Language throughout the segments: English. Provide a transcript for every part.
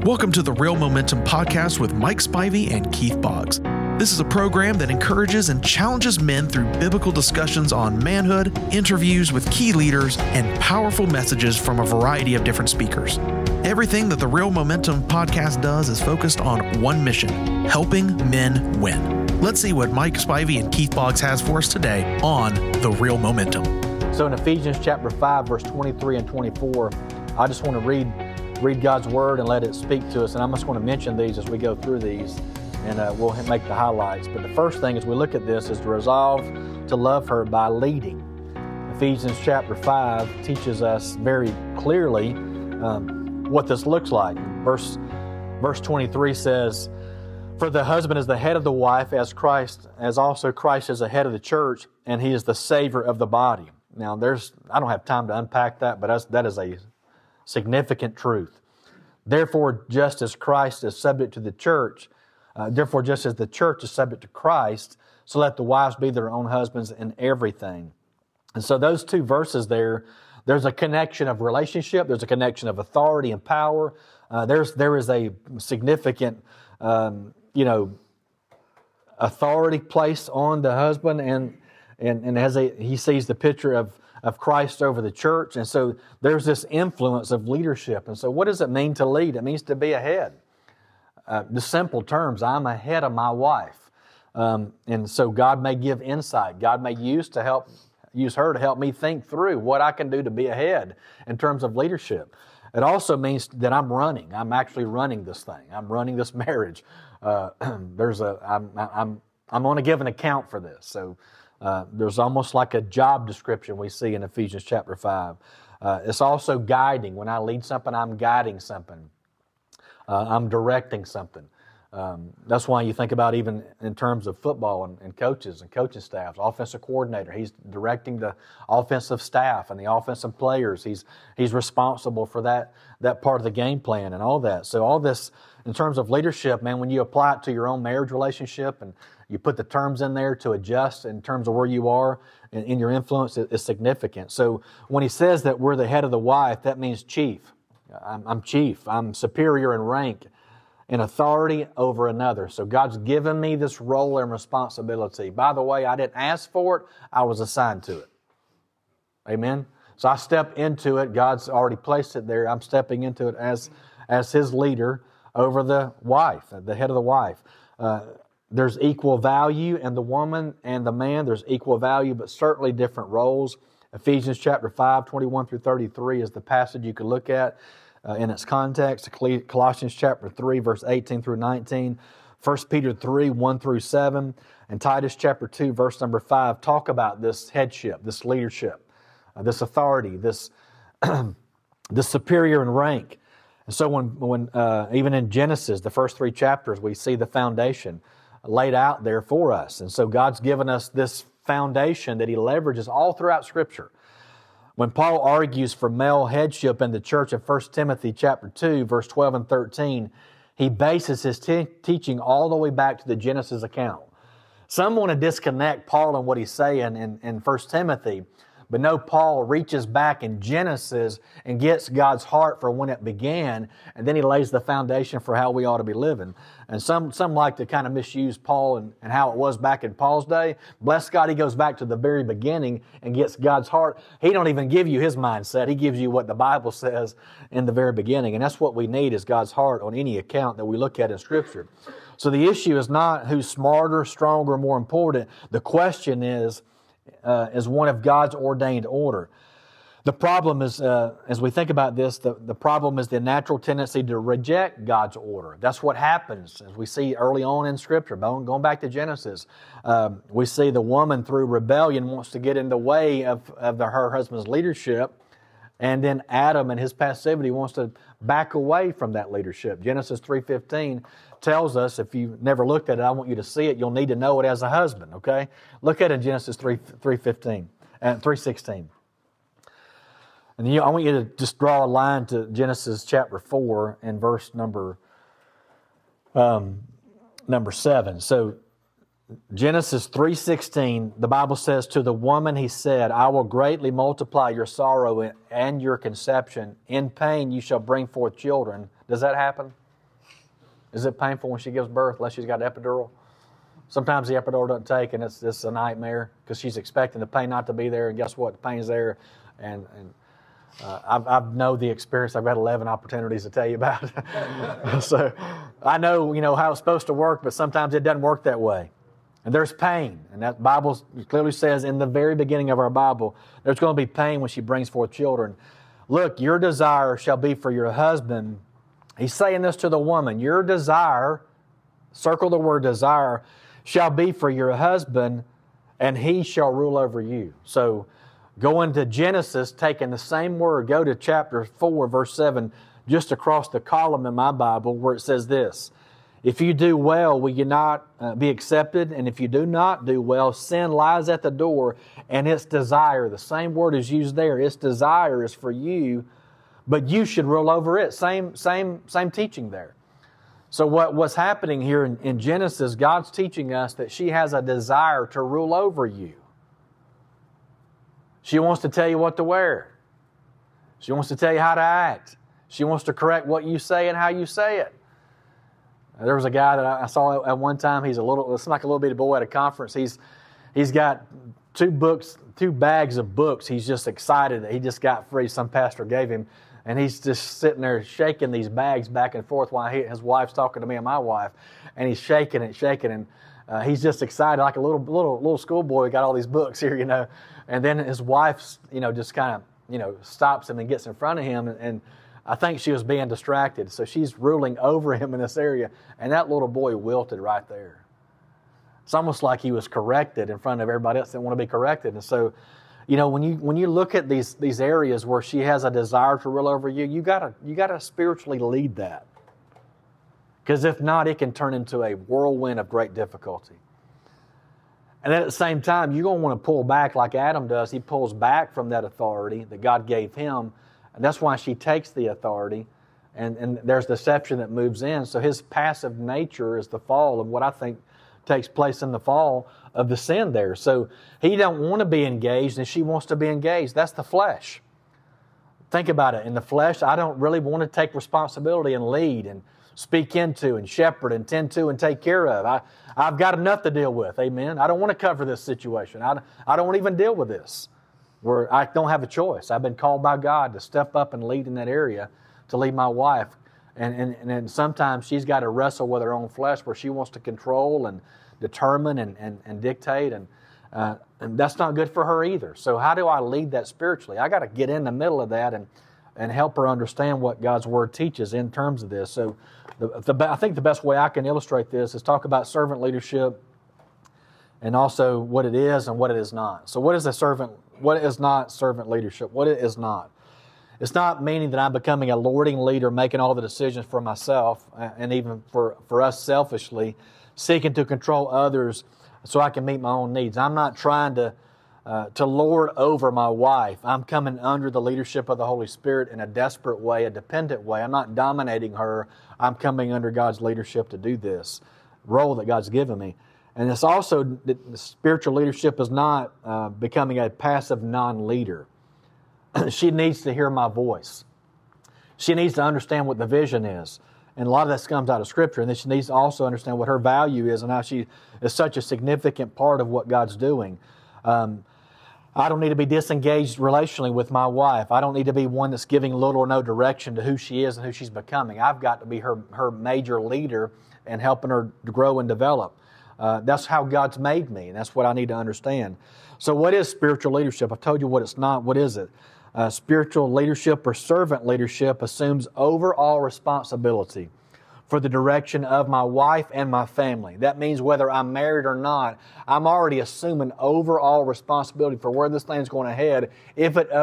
Welcome to the Real Momentum Podcast with Mike Spivey and Keith Boggs. This is a program that encourages and challenges men through biblical discussions on manhood, interviews with key leaders, and powerful messages from a variety of different speakers. Everything that the Real Momentum Podcast does is focused on one mission: helping men win. Let's see what Mike Spivey and Keith Boggs has for us today on the Real Momentum. So in Ephesians chapter 5, verse 23 and 24, I just want to read God's Word and let it speak to us. And I'm just going to mention these as we go through these, and we'll make the highlights. But the first thing as we look at this is to resolve to love her by leading. Ephesians chapter 5 teaches us very clearly what this looks like. Verse 23 says, "For the husband is the head of the wife, as also Christ is the head of the church, and he is the Savior of the body." Now, I don't have time to unpack that, but that is a significant truth. Therefore, just as Christ is subject to the church, just as the church is subject to Christ, so let the wives be their own husbands in everything. And so those two verses there's a connection of relationship, there's a connection of authority and power. There is a significant, authority placed on the husband, and he sees the picture of Christ over the church. And so there's this influence of leadership. And so what does it mean to lead? It means to be a head. The simple terms, I'm a head of my wife. And so God may give insight. God may use her to help me think through what I can do to be a head in terms of leadership. It also means that I'm actually running this thing. I'm running this marriage. I'm going to give an account for this. So there's almost like a job description we see in Ephesians chapter 5. It's also guiding. When I lead something, I'm guiding something. I'm directing something. That's why you think about even in terms of football and coaches and coaching staffs, offensive coordinator, he's directing the offensive staff and the offensive players. He's responsible for that part of the game plan and all that. So all this in terms of leadership, man, when you apply it to your own marriage relationship and you put the terms in there to adjust in terms of where you are in your influence, is significant. So when he says that we're the head of the wife, that means chief. I'm chief. I'm superior in rank and authority over another. So God's given me this role and responsibility. By the way, I didn't ask for it. I was assigned to it. Amen? So I step into it. God's already placed it there. I'm stepping into it as his leader over the wife, the head of the wife. There's equal value in the woman and the man. There's equal value, but certainly different roles. Ephesians chapter 5, 21 through 33 is the passage you could look at in its context. Colossians chapter 3, verse 18 through 19. 1 Peter 3, 1 through 7. And Titus chapter 2, verse number 5 talk about this headship, this leadership, this authority, this superior in rank. And so when even in Genesis, the first 3 chapters, we see the foundation laid out there for us. And so God's given us this foundation that he leverages all throughout Scripture. When Paul argues for male headship in the church of 1 Timothy chapter 2, verse 12 and 13, he bases his teaching all the way back to the Genesis account. Some want to disconnect Paul and what he's saying in 1 Timothy, but no, Paul reaches back in Genesis and gets God's heart for when it began, and then he lays the foundation for how we ought to be living. And some like to kind of misuse Paul and how it was back in Paul's day. Bless God, he goes back to the very beginning and gets God's heart. He don't even give you his mindset. He gives you what the Bible says in the very beginning. And that's what we need, is God's heart on any account that we look at in Scripture. So the issue is not who's smarter, stronger, more important. The question is one of God's ordained order. The problem is, as we think about this, the problem is the natural tendency to reject God's order. That's what happens, as we see early on in Scripture. Going back to Genesis, we see the woman, through rebellion, wants to get in the way of her husband's leadership, and then Adam and his passivity wants to back away from that leadership. Genesis 3:15 tells us, if you've never looked at it, I want you to see it. You'll need to know it as a husband, okay? Look at it in Genesis 3:15 and 3:16. And I want you to just draw a line to Genesis chapter 4 and verse number 7. So Genesis 3:16, the Bible says, "To the woman he said, I will greatly multiply your sorrow and your conception. In pain you shall bring forth children." Does that happen? Is it painful when she gives birth unless she's got an epidural? Sometimes the epidural doesn't take, and it's a nightmare because she's expecting the pain not to be there, and guess what? The pain's there, and I've know the experience. I've had 11 opportunities to tell you about it. So I know, how it's supposed to work, but sometimes it doesn't work that way. And there's pain, and that Bible clearly says in the very beginning of our Bible, there's going to be pain when she brings forth children. Look, your desire shall be for your husband. He's saying this to the woman. Your desire, circle the word desire, shall be for your husband, and he shall rule over you. So go into Genesis, taking the same word, go to chapter 4, verse 7, just across the column in my Bible, where it says this: if you do well, will you not be accepted? And if you do not do well, sin lies at the door, and its desire, the same word is used there, its desire is for you, but you should rule over it. Same teaching there. So what's happening here in Genesis, God's teaching us that she has a desire to rule over you. She wants to tell you what to wear. She wants to tell you how to act. She wants to correct what you say and how you say it. There was a guy that I saw at one time. It's like a little bitty boy at a conference. He's got two bags of books. He's just excited that he just got free. Some pastor gave him. And he's just sitting there shaking these bags back and forth while his wife's talking to me and my wife. And he's shaking and he's just excited like a little schoolboy. Got all these books here, And then his wife, just kind of, stops him and gets in front of him. And I think she was being distracted. So she's ruling over him in this area. And that little boy wilted right there. It's almost like he was corrected in front of everybody else that didn't want to be corrected. And so, when you look at these areas where she has a desire to rule over you, you gotta spiritually lead that. Because if not, it can turn into a whirlwind of great difficulty. And at the same time, you're going to want to pull back like Adam does. He pulls back from that authority that God gave him. And that's why she takes the authority. And there's deception that moves in. So his passive nature is the fall of what I think takes place in the fall of the sin there. So he don't want to be engaged and she wants to be engaged. That's the flesh. Think about it. In the flesh, I don't really want to take responsibility and lead and speak into and shepherd and tend to and take care of. I've got enough to deal with. Amen. I don't want to cover this situation. I don't want to even deal with this. Where I don't have a choice. I've been called by God to step up and lead in that area, to lead my wife. And sometimes she's got to wrestle with her own flesh where she wants to control and determine and dictate. And that's not good for her either. So how do I lead that spiritually? I got to get in the middle of that and help her understand what God's Word teaches in terms of this. So I think the best way I can illustrate this is talk about servant leadership and also what it is and what it is not. So what is not servant leadership? What it is not. It's not meaning that I'm becoming a lording leader, making all the decisions for myself, and even for us selfishly, seeking to control others so I can meet my own needs. I'm not trying to lord over my wife. I'm coming under the leadership of the Holy Spirit in a desperate way, a dependent way. I'm not dominating her. I'm coming under God's leadership to do this role that God's given me. And it's also, the spiritual leadership is not becoming a passive non-leader. She needs to hear my voice. She needs to understand what the vision is. And a lot of that comes out of Scripture. And then she needs to also understand what her value is and how she is such a significant part of what God's doing. I don't need to be disengaged relationally with my wife. I don't need to be one that's giving little or no direction to who she is and who she's becoming. I've got to be her major leader and helping her to grow and develop. That's how God's made me, and that's what I need to understand. So what is spiritual leadership? I've told you what it's not. What is it? Spiritual leadership or servant leadership assumes overall responsibility for the direction of my wife and my family. That means whether I'm married or not, I'm already assuming overall responsibility for where this thing's going to head if it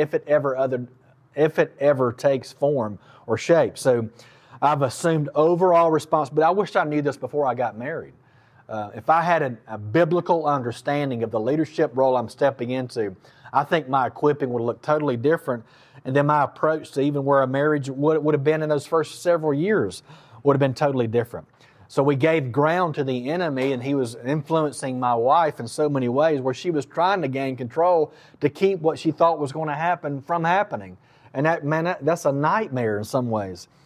ever takes form or shape. So I've assumed overall responsibility. I wish I knew this before I got married. If I had a biblical understanding of the leadership role I'm stepping into, I think my equipping would look totally different, and then my approach to even where a marriage would have been in those first several years would have been totally different. So we gave ground to the enemy, and he was influencing my wife in so many ways where she was trying to gain control to keep what she thought was going to happen from happening. And that's a nightmare in some ways.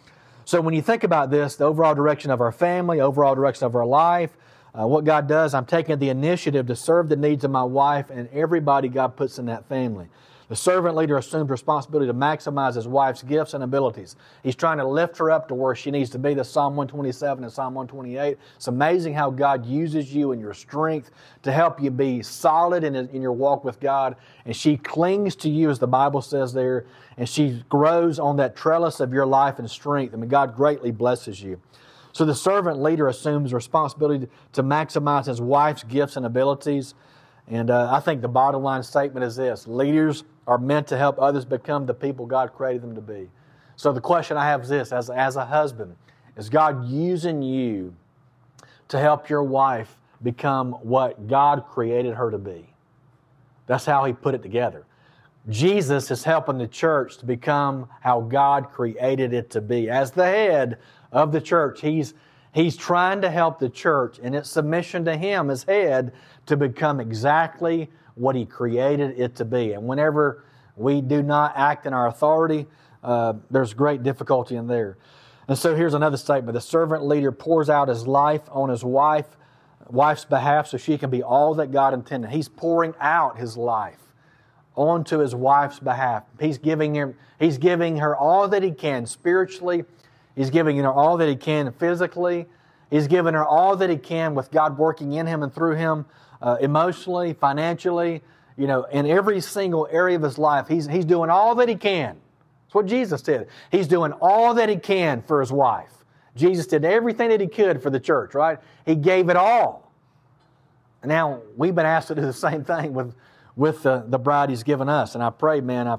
So when you think about this, the overall direction of our family, overall direction of our life, what God does, I'm taking the initiative to serve the needs of my wife and everybody God puts in that family. The servant leader assumes responsibility to maximize his wife's gifts and abilities. He's trying to lift her up to where she needs to be. That's Psalm 127 and Psalm 128. It's amazing how God uses you and your strength to help you be solid in your walk with God. And she clings to you, as the Bible says there, and she grows on that trellis of your life and strength. I mean, God greatly blesses you. So the servant leader assumes responsibility to maximize his wife's gifts and abilities. And I think the bottom line statement is this: leaders are meant to help others become the people God created them to be. So the question I have is this: as a husband, is God using you to help your wife become what God created her to be? That's how He put it together. Jesus is helping the church to become how God created it to be. As the head of the church, He's trying to help the church in its submission to Him as head to become exactly what He created it to be. And whenever we do not act in our authority, there's great difficulty in there. And so here's another statement. The servant leader pours out his life on his wife's behalf so she can be all that God intended. He's pouring out his life onto his wife's behalf. He's giving her all that he can spiritually. He's giving her all that he can physically. He's giving her all that he can with God working in him and through him, emotionally, financially, in every single area of his life. He's doing all that he can. That's what Jesus did. He's doing all that he can for his wife. Jesus did everything that he could for the church, right? He gave it all. Now, we've been asked to do the same thing with the bride He's given us. And I pray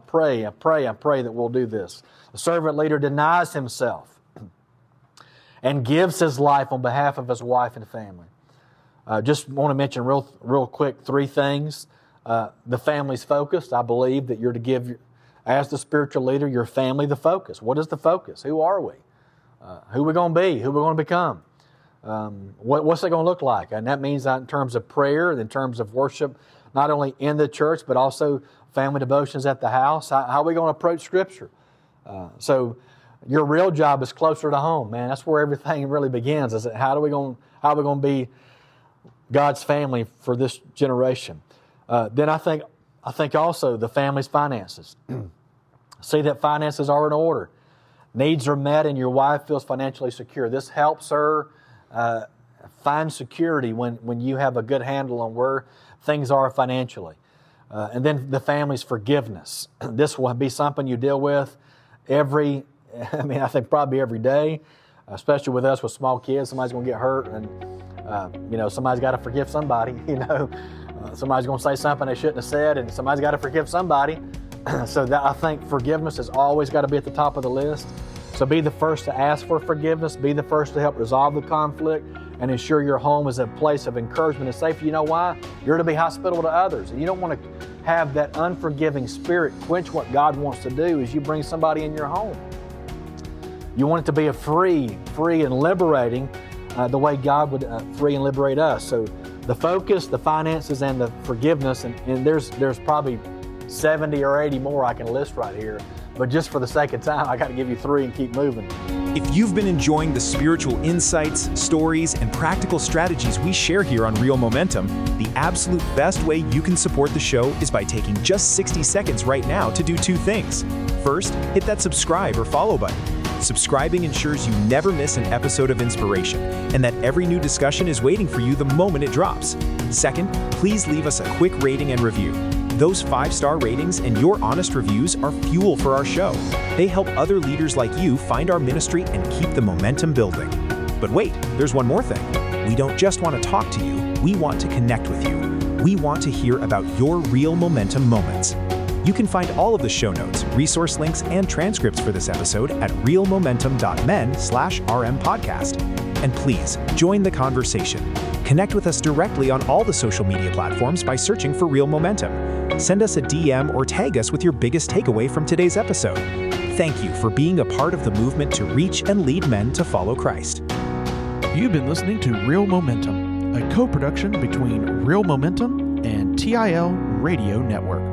that we'll do this. The servant leader denies himself and gives his life on behalf of his wife and family. Just want to mention real quick 3 things. The family's focus. I believe that you're to give, as the spiritual leader, your family the focus. What is the focus? Who are we? Who are we going to be? Who are we going to become? What's it going to look like? And that means in terms of prayer, in terms of worship, not only in the church, but also family devotions at the house. How are we going to approach Scripture? So your real job is closer to home, man. That's where everything really begins. Is how are we going to be God's family for this generation? Then I think also the family's finances. See that finances are in order. Needs are met and your wife feels financially secure. This helps her find security when you have a good handle on where things are financially. And then the family's forgiveness. This will be something you deal with I think probably every day, especially with us with small kids. Somebody's going to get hurt and, somebody's got to forgive somebody, somebody's going to say something they shouldn't have said and somebody's got to forgive somebody. So I think forgiveness has always got to be at the top of the list. So be the first to ask for forgiveness, be the first to help resolve the conflict, and ensure your home is a place of encouragement and safety. You know why? You're to be hospitable to others. And you don't want to have that unforgiving spirit quench what God wants to do as you bring somebody in your home. You want it to be a free and liberating the way God would free and liberate us. So the focus, the finances, and the forgiveness, and there's probably 70 or 80 more I can list right here. But just for the sake of time, I got to give you 3 and keep moving. If you've been enjoying the spiritual insights, stories, and practical strategies we share here on Real Momentum, the absolute best way you can support the show is by taking just 60 seconds right now to do 2 things. First, hit that subscribe or follow button. Subscribing ensures you never miss an episode of inspiration and that every new discussion is waiting for you the moment it drops. Second, please leave us a quick rating and review. Those 5-star ratings and your honest reviews are fuel for our show. They help other leaders like you find our ministry and keep the momentum building. But wait, there's one more thing. We don't just want to talk to you, we want to connect with you. We want to hear about your real momentum moments. You can find all of the show notes, resource links, and transcripts for this episode at realmomentum.men/rmpodcast. And please, join the conversation. Connect with us directly on all the social media platforms by searching for Real Momentum. Send us a DM or tag us with your biggest takeaway from today's episode. Thank you for being a part of the movement to reach and lead men to follow Christ. You've been listening to Real Momentum, a co-production between Real Momentum and TIL Radio Network.